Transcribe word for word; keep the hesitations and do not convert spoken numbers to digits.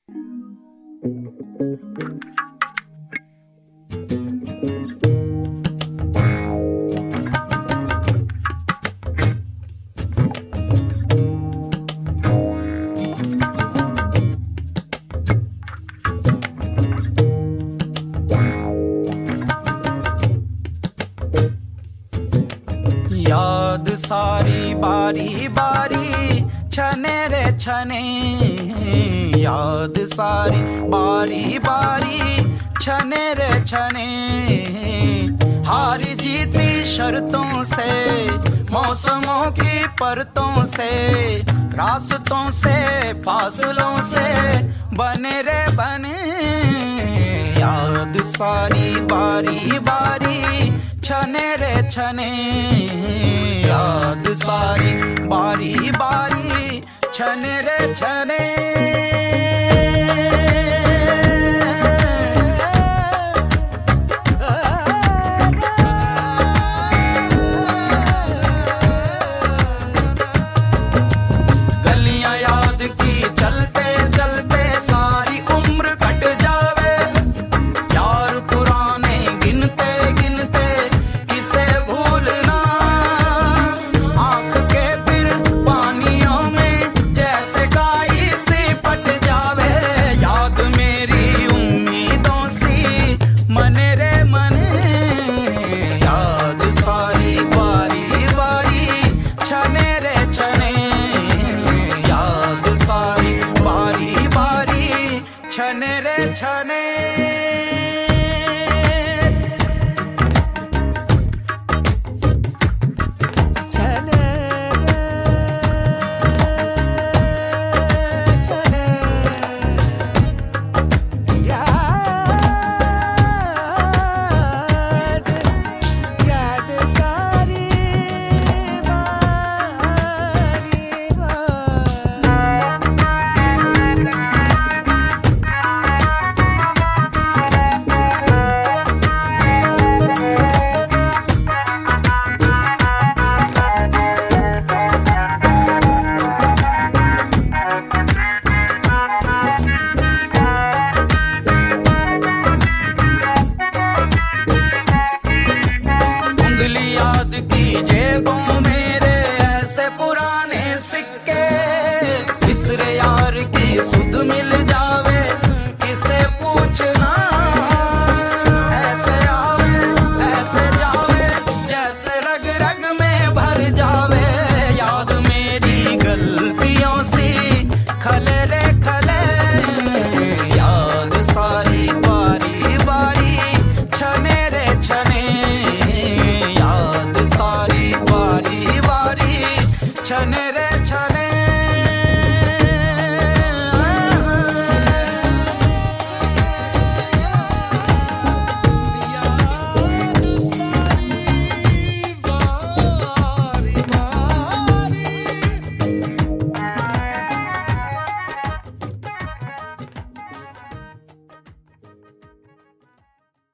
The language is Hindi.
याद सारी बारी बारी छने रे छने, याद सारी बारी बारी छने रे छने। हारी जीती शर्तों से, मौसमों की परतों से, रास्तों से फासलों से बने रे बने। याद सारी बारी बारी छने रे छने, याद सारी बारी बारी छने रे छने। गलियां याद की चलते चलते सारी उम्र कट जावे। यार पुराने गिनते गिनते किसे भूलना, आंख के फिर पानियों में जैसे काई सी पट जावे। याद मेरी उम्मीदों सी मने रे मने, याद सारी बारी बारी छने रे छने, याद सारी बारी बारी छने रे छने।